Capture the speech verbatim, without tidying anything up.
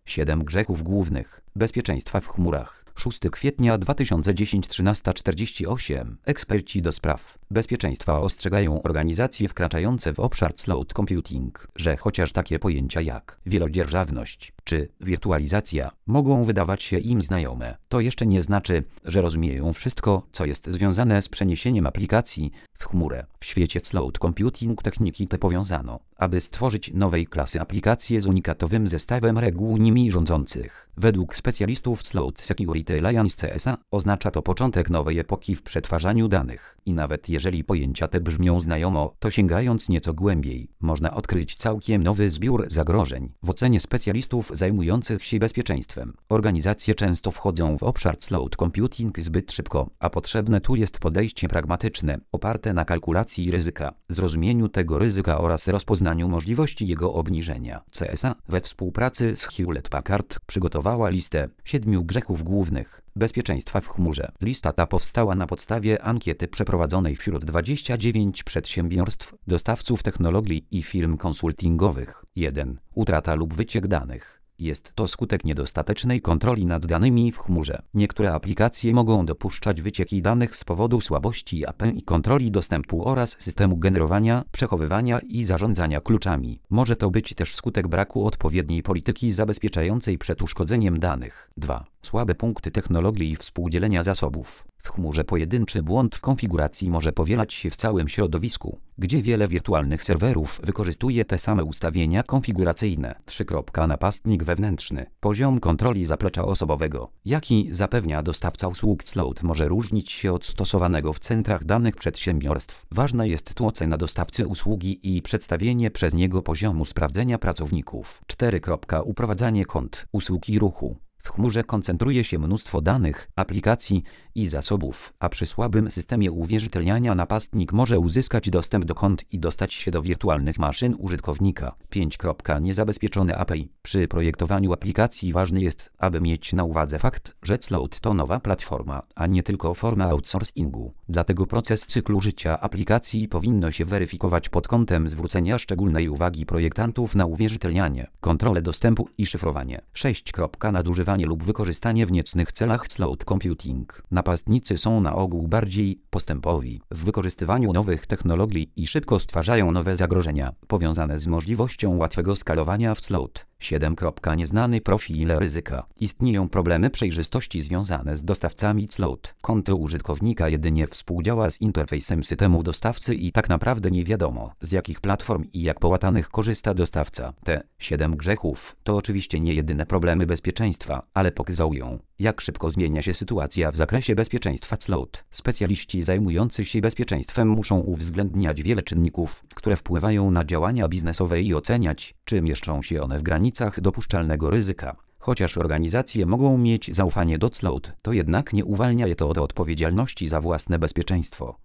siedem grzechów głównych bezpieczeństwa w chmurach. szóstego kwietnia dwa tysiące dziesiątego, trzynaście czterdzieści osiem. Eksperci do spraw bezpieczeństwa ostrzegają organizacje wkraczające w obszar cloud computing, że chociaż takie pojęcia jak wielodzierżawność czy wirtualizacja mogą wydawać się im znajome, to jeszcze nie znaczy, że rozumieją wszystko, co jest związane z przeniesieniem aplikacji w chmurę. W świecie cloud computing techniki te powiązano, aby stworzyć nowej klasy aplikacje z unikatowym zestawem reguł nimi rządzących. Według specjalistów Cloud Security Alliance C S A oznacza to początek nowej epoki w przetwarzaniu danych. I nawet jeżeli pojęcia te brzmią znajomo, to sięgając nieco głębiej, można odkryć całkiem nowy zbiór zagrożeń. W ocenie specjalistów zajmujących się bezpieczeństwem, organizacje często wchodzą w obszar cloud computing zbyt szybko, a potrzebne tu jest podejście pragmatyczne, oparte na kalkulacji ryzyka, zrozumieniu tego ryzyka oraz rozpoznaniu możliwości jego obniżenia. C S A we współpracy z Hewlett Packard przygotowała listę siedmiu grzechów głównych bezpieczeństwa w chmurze. Lista ta powstała na podstawie ankiety przeprowadzonej wśród dwudziestu dziewięciu przedsiębiorstw, dostawców technologii i firm konsultingowych. jeden. Utrata lub wyciek danych. Jest to skutek niedostatecznej kontroli nad danymi w chmurze. Niektóre aplikacje mogą dopuszczać wycieki danych z powodu słabości A P I kontroli dostępu oraz systemu generowania, przechowywania i zarządzania kluczami. Może to być też skutek braku odpowiedniej polityki zabezpieczającej przed uszkodzeniem danych. dwa. Słabe punkty technologii i współdzielenia zasobów. W chmurze pojedynczy błąd w konfiguracji może powielać się w całym środowisku, gdzie wiele wirtualnych serwerów wykorzystuje te same ustawienia konfiguracyjne. trzy. Napastnik wewnętrzny. Poziom kontroli zaplecza osobowego, jaki zapewnia dostawca usług cloud, może różnić się od stosowanego w centrach danych przedsiębiorstw. Ważna jest tu ocena dostawcy usługi i przedstawienie przez niego poziomu sprawdzenia pracowników. cztery. Uprowadzanie kont, usług i ruchu. W chmurze koncentruje się mnóstwo danych, aplikacji i zasobów, a przy słabym systemie uwierzytelniania napastnik może uzyskać dostęp do kont i dostać się do wirtualnych maszyn użytkownika. pięć. Niezabezpieczone A P I. Przy projektowaniu aplikacji ważny jest, aby mieć na uwadze fakt, że cloud to nowa platforma, a nie tylko forma outsourcingu. Dlatego proces cyklu życia aplikacji powinno się weryfikować pod kątem zwrócenia szczególnej uwagi projektantów na uwierzytelnianie, kontrolę dostępu i szyfrowanie. sześć. Nadużywanie lub wykorzystanie w niecnych celach cloud computing. Napastnicy są na ogół bardziej postępowi w wykorzystywaniu nowych technologii i szybko stwarzają nowe zagrożenia powiązane z możliwością łatwego skalowania w cloud. siedem. Nieznany profil ryzyka. Istnieją problemy przejrzystości związane z dostawcami cloud. Konto użytkownika jedynie współdziała z interfejsem systemu dostawcy i tak naprawdę nie wiadomo, z jakich platform i jak połatanych korzysta dostawca. Te siedem grzechów to oczywiście nie jedyne problemy bezpieczeństwa, ale pokazują, jak szybko zmienia się sytuacja w zakresie bezpieczeństwa cloud. Specjaliści zajmujący się bezpieczeństwem muszą uwzględniać wiele czynników, które wpływają na działania biznesowe i oceniać, czy mieszczą się one w granicach dopuszczalnego ryzyka. Chociaż organizacje mogą mieć zaufanie do cloud, to jednak nie uwalnia je to od odpowiedzialności za własne bezpieczeństwo.